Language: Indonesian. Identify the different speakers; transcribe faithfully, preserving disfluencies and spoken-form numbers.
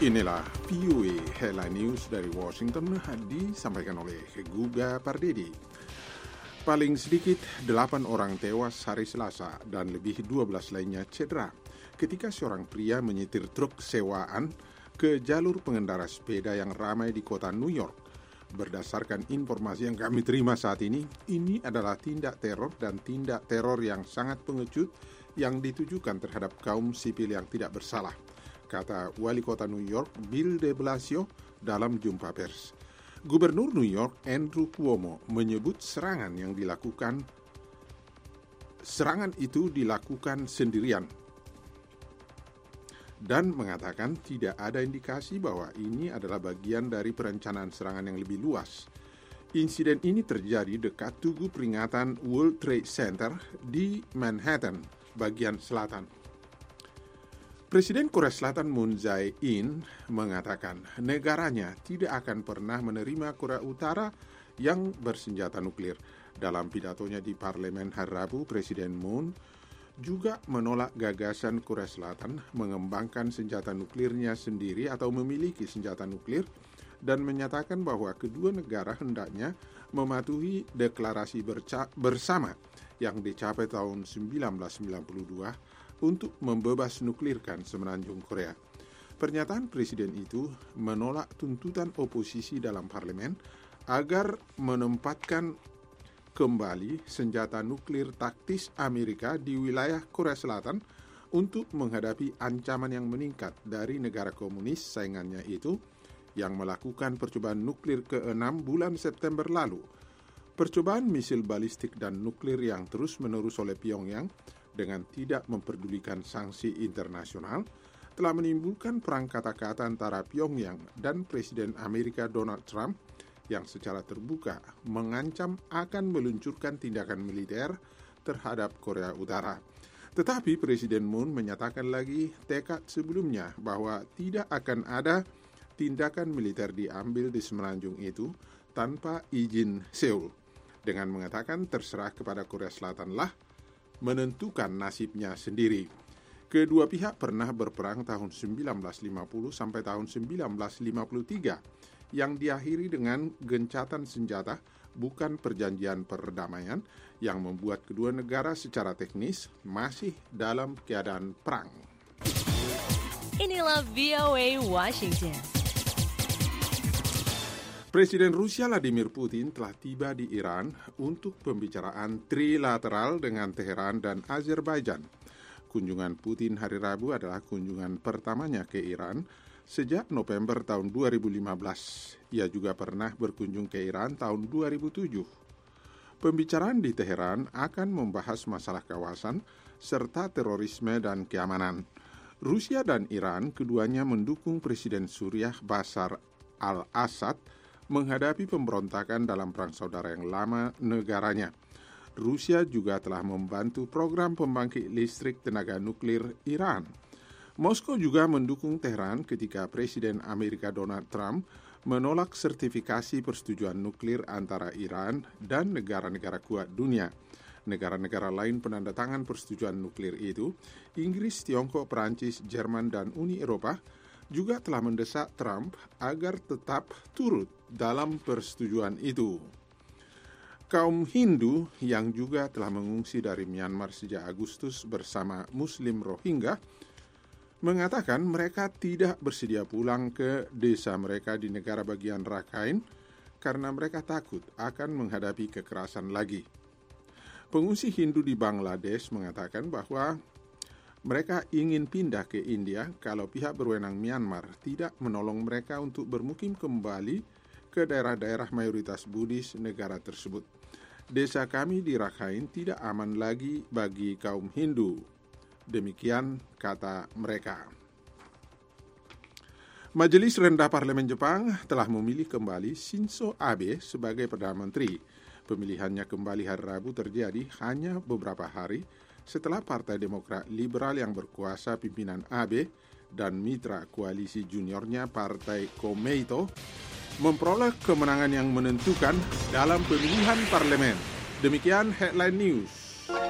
Speaker 1: Inilah V O A Headline News dari Washington, disampaikan oleh Guga Pardedi. Paling sedikit delapan orang tewas hari Selasa dan lebih dua belas lainnya cedera ketika seorang pria menyetir truk sewaan ke jalur pengendara sepeda yang ramai di kota New York. Berdasarkan informasi yang kami terima saat ini, ini adalah tindak teror dan tindak teror yang sangat pengecut yang ditujukan terhadap kaum sipil yang tidak bersalah, kata Wali Kota New York Bill de Blasio dalam jumpa pers. Gubernur New York Andrew Cuomo menyebut serangan yang dilakukan serangan itu dilakukan sendirian dan mengatakan tidak ada indikasi bahwa ini adalah bagian dari perencanaan serangan yang lebih luas. Insiden ini terjadi dekat tugu peringatan World Trade Center di Manhattan, bagian selatan. Presiden Korea Selatan Moon Jae-in mengatakan negaranya tidak akan pernah menerima Korea Utara yang bersenjata nuklir. Dalam pidatonya di parlemen hari Rabu, Presiden Moon juga menolak gagasan Korea Selatan mengembangkan senjata nuklirnya sendiri atau memiliki senjata nuklir dan menyatakan bahwa kedua negara hendaknya mematuhi deklarasi bersama yang dicapai tahun seribu sembilan ratus sembilan puluh dua untuk membebas nuklirkan semenanjung Korea. Pernyataan Presiden itu menolak tuntutan oposisi dalam parlemen agar menempatkan kembali senjata nuklir taktis Amerika di wilayah Korea Selatan untuk menghadapi ancaman yang meningkat dari negara komunis saingannya itu yang melakukan percobaan nuklir keenam bulan September lalu. Percobaan misil balistik dan nuklir yang terus-menerus oleh Pyongyang dengan tidak memperdulikan sanksi internasional telah menimbulkan perang kata-kata antara Pyongyang dan Presiden Amerika Donald Trump yang secara terbuka mengancam akan meluncurkan tindakan militer terhadap Korea Utara. Tetapi Presiden Moon menyatakan lagi tekad sebelumnya bahwa tidak akan ada tindakan militer diambil di semenanjung itu tanpa izin Seoul, dengan mengatakan terserah kepada Korea Selatan lah menentukan nasibnya sendiri. Kedua pihak pernah berperang tahun seribu sembilan ratus lima puluh sampai tahun seribu sembilan ratus lima puluh tiga yang diakhiri dengan gencatan senjata, bukan perjanjian perdamaian, yang membuat kedua negara secara teknis masih dalam keadaan perang.
Speaker 2: Inilah V O A Washington.
Speaker 1: Presiden Rusia Vladimir Putin telah tiba di Iran untuk pembicaraan trilateral dengan Teheran dan Azerbaijan. Kunjungan Putin hari Rabu adalah kunjungan pertamanya ke Iran sejak November tahun dua ribu lima belas. Ia juga pernah berkunjung ke Iran tahun dua ribu tujuh. Pembicaraan di Teheran akan membahas masalah kawasan serta terorisme dan keamanan. Rusia dan Iran keduanya mendukung Presiden Suriah Bashar al-Assad menghadapi pemberontakan dalam perang saudara yang lama negaranya. Rusia juga telah membantu program pembangkit listrik tenaga nuklir Iran. Moskow juga mendukung Teheran ketika Presiden Amerika Donald Trump menolak sertifikasi persetujuan nuklir antara Iran dan negara-negara kuat dunia. Negara-negara lain penandatangan persetujuan nuklir itu, Inggris, Tiongkok, Perancis, Jerman, dan Uni Eropa, juga telah mendesak Trump agar tetap turut dalam persetujuan itu. Kaum Hindu yang juga telah mengungsi dari Myanmar sejak Agustus bersama Muslim Rohingya mengatakan mereka tidak bersedia pulang ke desa mereka di negara bagian Rakhine karena mereka takut akan menghadapi kekerasan lagi. Pengungsi Hindu di Bangladesh mengatakan bahwa mereka ingin pindah ke India kalau pihak berwenang Myanmar tidak menolong mereka untuk bermukim kembali ke daerah-daerah mayoritas Buddhis negara tersebut. Desa kami di Rakhine tidak aman lagi bagi kaum Hindu. Demikian kata mereka. Majelis Rendah Parlemen Jepang telah memilih kembali Shinzo Abe sebagai Perdana Menteri. Pemilihannya kembali hari Rabu terjadi hanya beberapa hari setelah Partai Demokrat Liberal yang berkuasa pimpinan Abe dan mitra koalisi juniornya Partai Komeito memperoleh kemenangan yang menentukan dalam pemilihan parlemen. Demikian Headline News.